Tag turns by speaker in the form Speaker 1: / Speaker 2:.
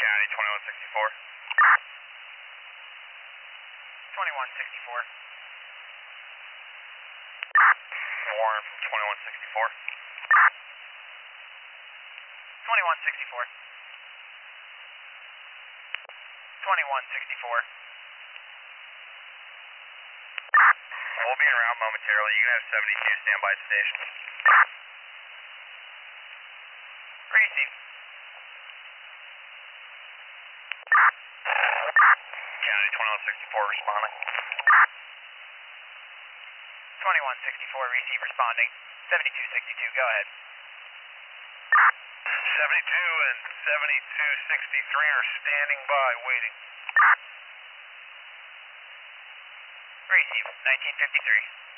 Speaker 1: County 2164. 2164. Warren from 2164. 2164. 2164. We'll be en route momentarily. You can have 72 stand by station. Receive. County 2164 responding. 2164 receive responding. 7262, go ahead.
Speaker 2: 72 and 7263 are standing by, waiting.
Speaker 1: Receive 1953.